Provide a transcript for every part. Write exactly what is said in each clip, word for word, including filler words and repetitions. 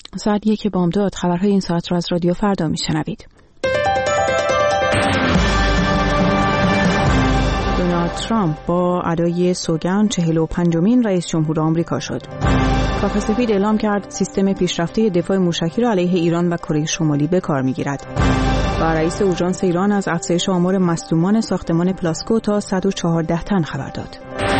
ساعت یک بامداد. خبرهای این ساعت را از رادیو فردا میشنوید. دونالد ترامپ با ادای سوگند چهل و پنجمین رئیس جمهور آمریکا شد. کاخ سفید اعلام کرد سیستم پیشرفته دفاع موشکی را علیه ایران و کره شمالی به کار می‌گیرد. و رئیس اورژانس ایران از افزایش آمار مصدومان ساختمان پلاسکو تا صد و چهارده تن خبر داد.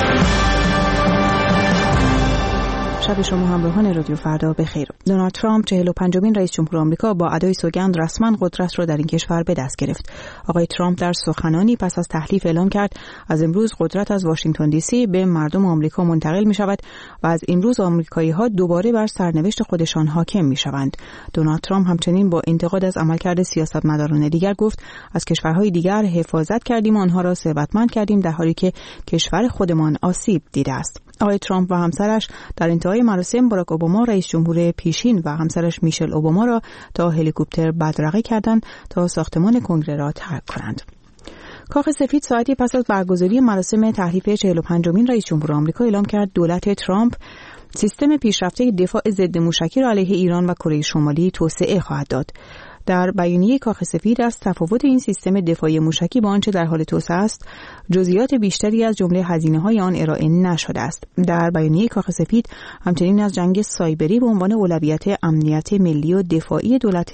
شب شما همراهان رادیو فردا بخیر. دونالد ترامپ چهل و پنجمین رئیس جمهور آمریکا با ادای سوگند رسما قدرت را در این کشور به دست گرفت. آقای ترامپ در سخنانی پس از تحلیف اعلام کرد از امروز قدرت از واشنگتن دی سی به مردم آمریکا منتقل می شود و از امروز آمریکایی‌ها دوباره بر سرنوشت خودشان حاکم می شوند. دونالد ترامپ همچنین با انتقاد از عملکرد سیاستمداران دیگر گفت از کشورهای دیگر حفاظت کردیم و آنها را ثروتمند کردیم در حالی که کشور خودمان آسیب دیده است. آقای ترامپ و همسرش در انتهای مراسم باراک اوباما رئیس جمهور پیشین و همسرش میشل اوباما را تا هلیکوپتر بدرقه کردند تا ساختمان کنگره را ترک کنند. کاخ سفید ساعتی پس از برگزاری مراسم تحلیف چهل و پنجمین رئیس جمهور آمریکا اعلام کرد دولت ترامپ سیستم پیشرفته دفاع ضد موشکی را علیه ایران و کره شمالی توسعه خواهد داد. در بیانیه کاخ سفید از تفاوت این سیستم دفاعی موشکی با آنچه در حال توسعه است جزئیات بیشتری از جمله هزینه‌های آن ارائه نشده است. در بیانیه کاخ سفید همچنین از جنگ سایبری به عنوان اولویت امنیت ملی و دفاعی دولت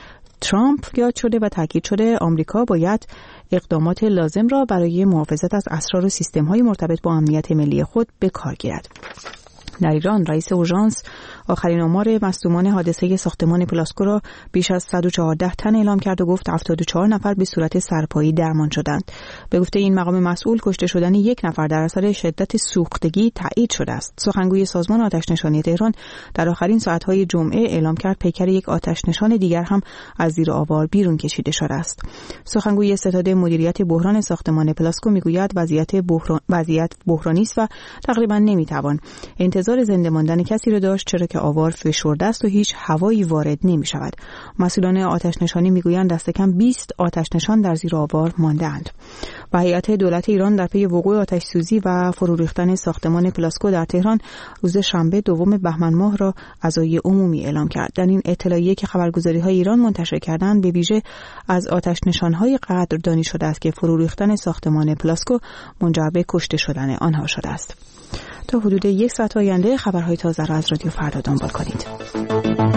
ترامپ یاد شده و تاکید شده آمریکا باید اقدامات لازم را برای محافظت از اسرار و سیستم‌های مرتبط با امنیت ملی خود به کار گیرد. در ایران رئیس اورژانس آخرین آمار مصدومان حادثه ساختمان پلاسکو را بیش از صد و چهارده تن اعلام کرد و گفت هفتاد و چهار نفر به صورت سرپایی درمان شدند. به گفته این مقام مسئول کشته شدن یک نفر در اثر شدت سوختگی تایید شده است. سخنگوی سازمان آتش‌نشانی تهران در آخرین ساعت‌های جمعه اعلام کرد پیکر یک آتش‌نشان دیگر هم از زیر آوار بیرون کشیده شده است. سخنگوی ستاد مدیریت بحران ساختمان پلاسکو میگوید وضعیت بحران وضعیت بحرانی است و تقریبا نمیتوان انتظار زنده ماندن کسی را داشت چرا که آوار فشرده است و هیچ هوایی وارد نمی شود. مسئولان آتش نشانی می گویند دست کم بیست آتش نشان در زیر آوار مانده اند. و هیئت دولت ایران در پی وقوع آتش سوزی و فرو ریختن ساختمان پلاسکو در تهران روز شنبه دوم بهمن ماه را عزای عمومی اعلام کرد. در این اطلاعیه که خبرگزاری های ایران منتشر کردند به ویژه از آتش نشان های قدردانی شده است که فرو ریختن ساختمان پلاسکو منجر به کشته شدن آنها شده است. تا حدود یک ساعت آینده خبرهای تازه را از رادیو فردا دنبال کنید.